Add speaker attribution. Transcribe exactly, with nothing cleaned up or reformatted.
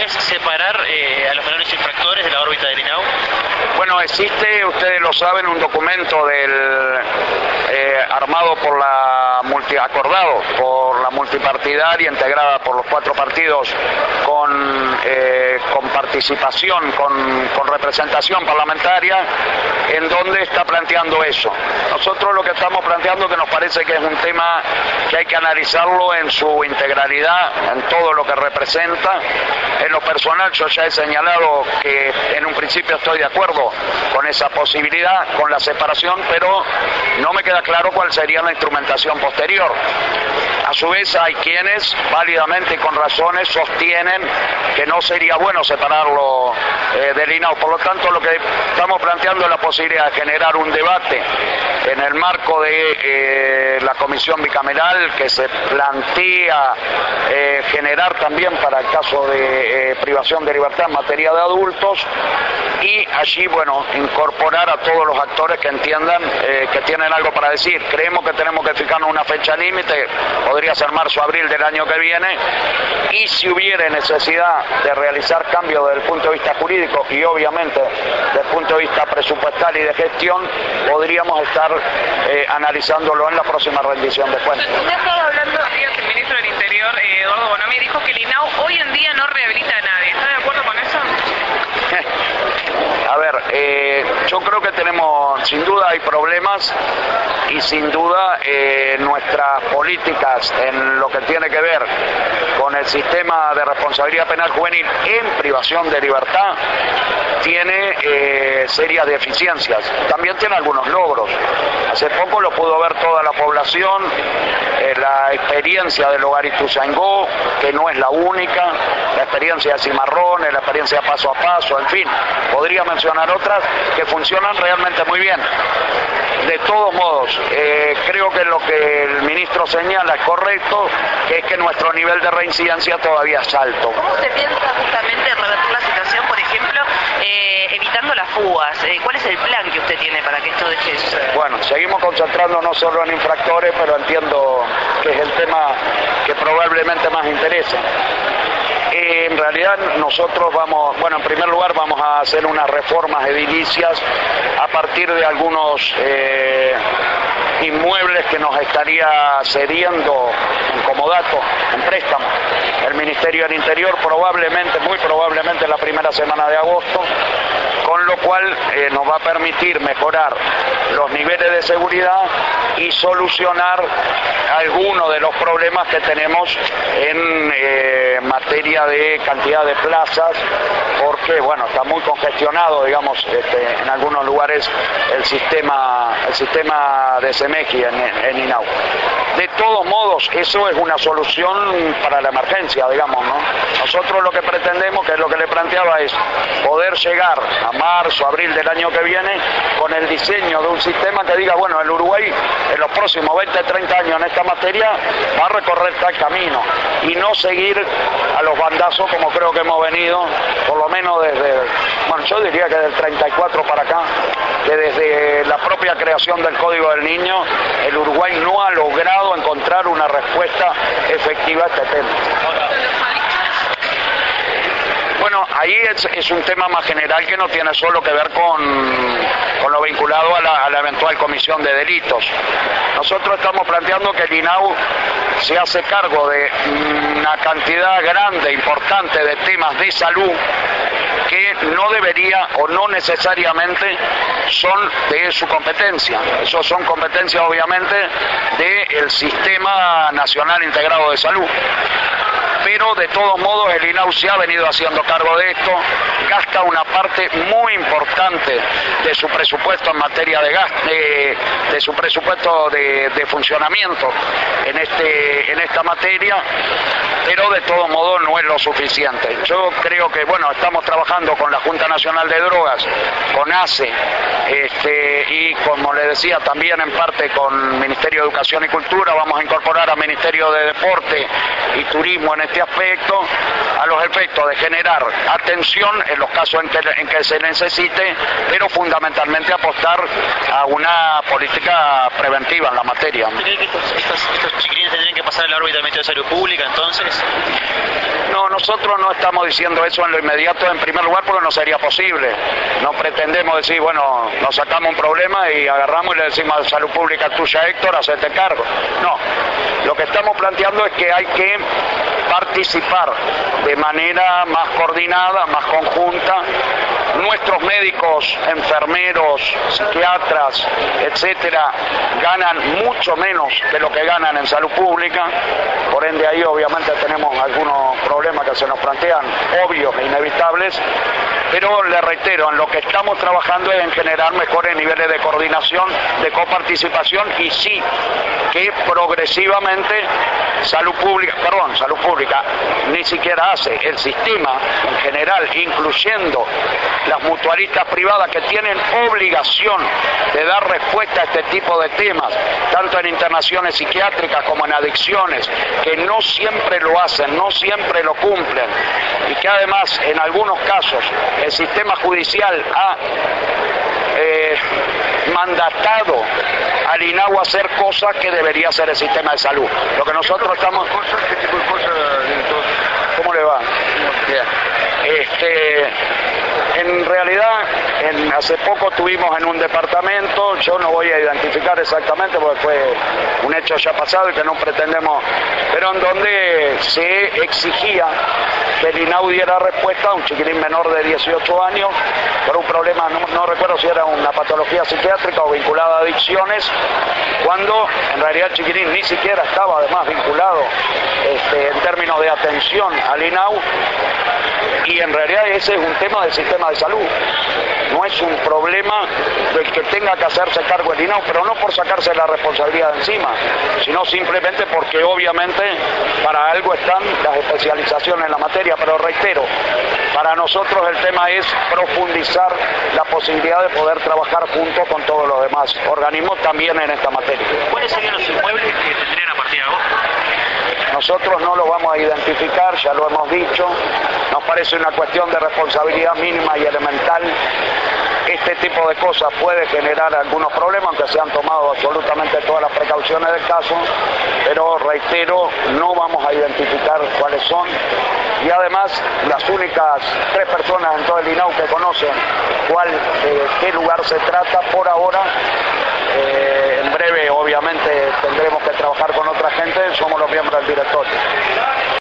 Speaker 1: es separar eh, a los menores infractores de la órbita del I N A U?
Speaker 2: Bueno, existe, ustedes lo saben, un documento del eh, armado por la multi, acordado por la multipartidaria integrada por los cuatro partidos con, eh, con participación, con, con representación parlamentaria, en donde está planteando eso. Nosotros lo que estamos planteando, que nos parece que es un tema que hay que analizarlo en su integralidad, en todo lo que representa. En lo personal yo ya he señalado que en un principio estoy de acuerdo con esa posibilidad, con la separación, pero no me queda claro cuál sería la instrumentación posterior. A su vez hay quienes válidamente y con razones sostienen que no sería bueno separarlo eh, del I N A U. Por lo tanto, lo que estamos planteando es la posibilidad de generar un debate en el marco de eh, la comisión bicameral que se plantea eh, generar también para el caso de eh, privación de libertad en materia de adultos, y allí, bueno, incorporar a todos los actores que entiendan eh, que tienen algo para decir. Creemos que tenemos que fijarnos una fecha límite, podría ser marzo, abril del año que viene, y si hubiera necesidad de realizar cambios desde el punto de vista jurídico y obviamente desde el punto de vista presupuestal y de gestión, podríamos estar eh, analizándolo en la próxima rendición de cuentas.
Speaker 3: Usted estaba hablando, días, el ministro del Interior, eh, Eduardo Bonomi, dijo que el I N A U hoy en día no rehabilita a nadie. ¿Está de acuerdo con eso?
Speaker 2: A ver, eh, yo creo que tenemos, sin duda hay problemas y sin duda eh, nuestras políticas en lo que tiene que ver con el sistema de responsabilidad penal juvenil en privación de libertad tiene eh, serias deficiencias. También tiene algunos logros. Hace poco lo pudo ver toda la población, eh, la experiencia del hogar Ituzaingó, que no es la única, la experiencia de Cimarrones, la experiencia paso a paso, en fin, podría mencionar otras que funcionan realmente muy bien. De todos modos, eh, creo que lo que el ministro señala es correcto, que es que nuestro nivel de reincidencia todavía es alto.
Speaker 3: ¿Cómo se piensa justamente revertir la situación, por ejemplo, eh, evitando las fugas? Eh, ¿Cuál es el plan que usted tiene para que esto deje de suceder?
Speaker 2: Bueno, seguimos concentrándonos no solo en infractores, pero entiendo que es el tema que probablemente más interesa. Eh, en realidad nosotros vamos, bueno, en primer lugar vamos a hacer unas reformas edilicias a partir de algunos eh, inmuebles que nos estaría cediendo en comodato, en préstamo, el Ministerio del Interior, probablemente, muy probablemente en la primera semana de agosto, con lo cual eh, nos va a permitir mejorar los niveles de seguridad y solucionar algunos de los problemas que tenemos en eh, materia de cantidad de plazas, porque bueno, está muy congestionado, digamos, este, en algunos lugares el sistema el sistema de SEMEGI en, en I N A U. De todos modos, eso es una solución para la emergencia, digamos, ¿no? Nosotros lo que pretendemos, que es lo que le planteaba, es poder llegar a marzo, abril del año que viene con el diseño de un sistema que diga, bueno, el Uruguay en los próximos veinte, treinta años en esta materia va a recorrer tal camino y no seguir a los bandazos como creo que hemos venido, por lo menos desde, bueno, yo diría que del treinta y cuatro para acá, que desde la propia creación del Código del Niño, el Uruguay no ha logrado encontrar una respuesta efectiva a este tema. Bueno, ahí es, es un tema más general que no tiene solo que ver con, con lo vinculado a la, a la eventual comisión de delitos. Nosotros estamos planteando que el I N A U se hace cargo de una cantidad grande, importante de temas de salud que no debería o no necesariamente son de su competencia. Esos son competencias obviamente del Sistema Nacional Integrado de Salud. Pero de todos modos el I N A U se ha venido haciendo cargo de esto, gasta una parte muy importante de su presupuesto en materia de gasto, de, de su presupuesto de, de funcionamiento en este en esta materia, pero de todos modos no es lo suficiente. Yo creo que, bueno, estamos trabajando con la Junta Nacional de Drogas, con ACE, este, y como le decía, también en parte con el Ministerio de Educación y Cultura, vamos a incorporar al Ministerio de Deporte y Turismo en este aspecto, a los efectos de generar atención en los casos en que, en que se necesite, pero fundamentalmente apostar a una política preventiva en la materia.
Speaker 1: ¿Cree que estos, estos, estos chiquilines tendrían que que pasar a la órbita del Ministerio de Salud Pública entonces?
Speaker 2: No, nosotros no estamos diciendo eso en lo inmediato, en primer lugar, porque no sería posible. No pretendemos decir, bueno, nos sacamos un problema y agarramos y le decimos a Salud Pública tuya, Héctor, hacete cargo. No, lo que estamos planteando es que hay que participar de manera más coordinada, más conjunta. Nuestros médicos, enfermeros, psiquiatras, etcétera, ganan mucho menos de lo que ganan en salud pública, por ende ahí obviamente tenemos algunos problemas que se nos plantean, obvios e inevitables, pero le reitero, en lo que estamos trabajando es en generar mejores niveles de coordinación, de coparticipación y sí, que progresivamente salud pública, perdón, salud pública ni siquiera hace, el sistema en general, incluyendo las mutualistas privadas que tienen obligación de dar respuesta a este tipo de temas, tanto en internaciones psiquiátricas como en adicciones, que no siempre lo hacen, no siempre lo cumplen, y que además en algunos casos el sistema judicial ha eh, mandatado al INAU a hacer cosas que debería hacer el sistema de salud. Lo que nosotros estamos...
Speaker 4: ¿Qué tipo de cosas?
Speaker 2: ¿Cómo le va? Bien. Este, en realidad, en, hace poco tuvimos en un departamento, yo no voy a identificar exactamente porque fue un hecho ya pasado y que no pretendemos, pero en donde se exigía que el INAU diera respuesta a un chiquirín menor de dieciocho años por un problema, no, no recuerdo si era una patología psiquiátrica o vinculada a adicciones, cuando en realidad el chiquirín ni siquiera estaba además vinculado este, en términos de atención al INAU, y en realidad ese es un tema del sistema de salud, no es un problema del que tenga que hacerse cargo el INAU, pero no por sacarse la responsabilidad de encima, sino simplemente porque obviamente para algo están las especializaciones en la materia, pero reitero, para nosotros el tema es profundizar la posibilidad de poder trabajar junto con todos los demás organismos también en esta materia.
Speaker 1: ¿Cuáles serían los inmuebles que tendrían a partir de agosto?
Speaker 2: Nosotros no lo vamos a identificar, ya lo hemos dicho, nos parece una cuestión de responsabilidad mínima y elemental. Este tipo de cosas puede generar algunos problemas, aunque se han tomado absolutamente todas las precauciones del caso, pero reitero, no vamos a identificar cuáles son, y además las únicas tres personas en todo el INAU que conocen cuál, de qué lugar se trata por ahora. Eh, en breve obviamente tendremos que trabajar con otra gente, somos los miembros del directorio.